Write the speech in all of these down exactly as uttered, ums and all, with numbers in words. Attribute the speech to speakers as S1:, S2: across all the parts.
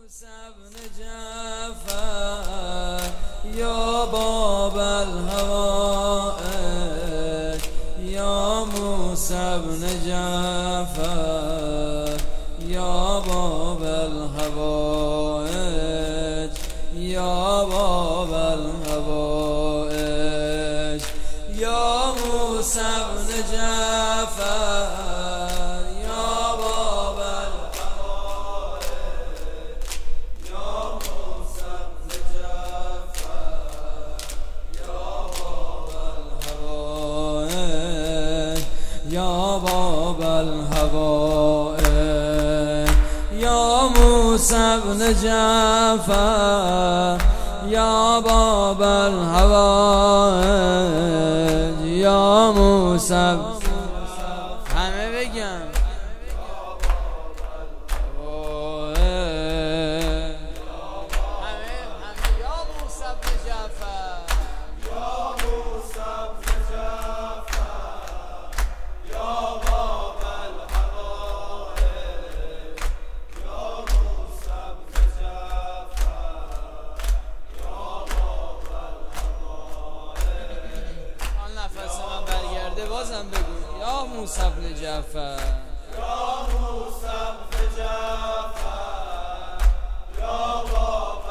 S1: موسى بن جعفر يا باب الهوائج يا موسى بن جعفر يا باب الهوائج يا باب الهوائج يا موسى بن جعفر يا باب الهوائج يا موسى بن جعفر يا باب الهوائج يا موسى همه بگم بازم بگو یا موسی بن جعفر
S2: یا موسی بن جعفر یا باب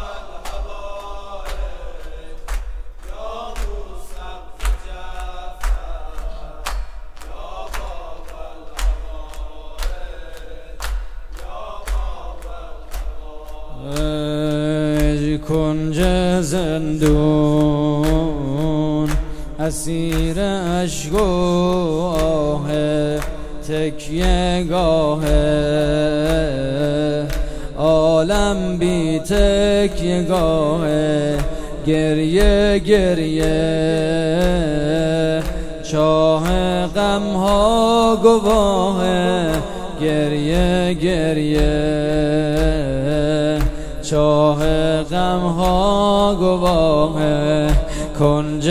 S2: الهوائج یا موسی بن جعفر یا باب الهوائج یا باب الهوائج
S1: کنج زندون اسیر اشک و آه تکیه گاه عالم بی تکیه گاه گریه گریه چاه غم ها گواه گریه گریه چاه غم ها گواه کنج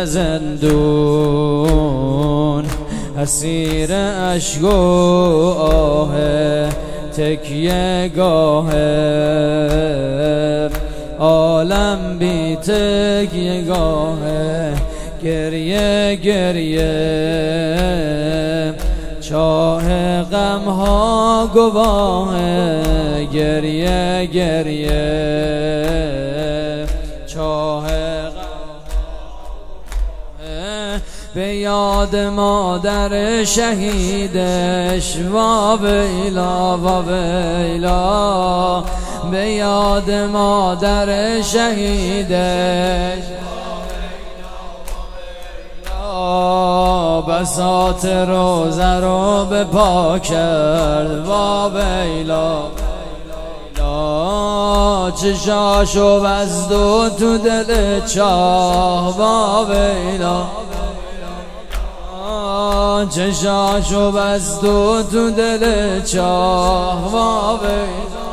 S1: زندون اسیر اشک و آه تکیه گاه عالم بی تکیه گاه گریه گریه چاه غم ها گواه گریه گریه چاه به یاد مادر شهیدش وا ویلا وا ویلا به یاد مادر شهیدش بساط روزه رو به پا کرد وا ویلا چشاشو بست و تو دل چاه وا ویلا چشاشو بست و تو دل چاه وا ویلا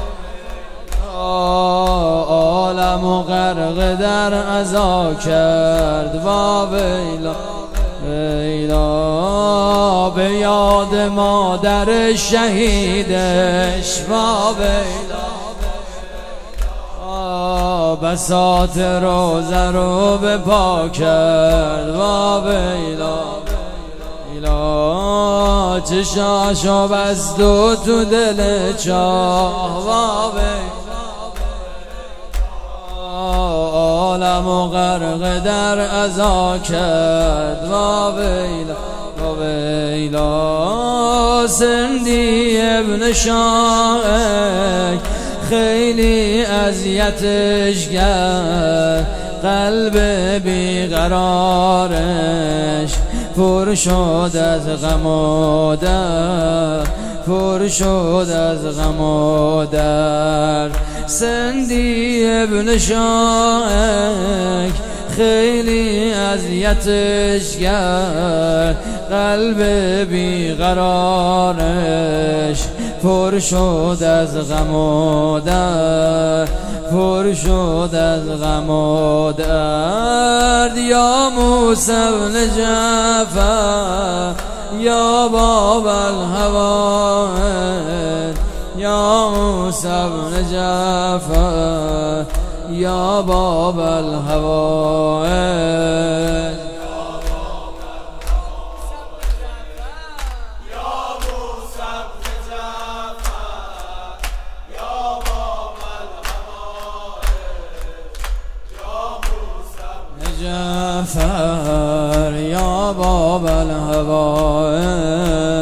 S1: عالمو غرق در عزا کرد وا ویلا ویلا به یاد مادر شهیدش وا ویلا بساط روزه رو به پا کرد وا ویلا ویلا چشاشو بست و تو دل چاه وا ویلا عالمو غرق در عزا کرد وا ویلا وا ویلا سندی ابن شاهک خیلی اذیتش کرد قلب بیقرارش پر شد از غم و درد پر شد از غم و درد سندی ابن شاهک خیلی اذیتش کرد قلب بیقرارش پر شد از غم و درد پر شد از غم و درد یا موسی بن جعفر یا باب الهوائج یا موسی بن جعفر یا باب الهوائج جعفر یا باب الهوائج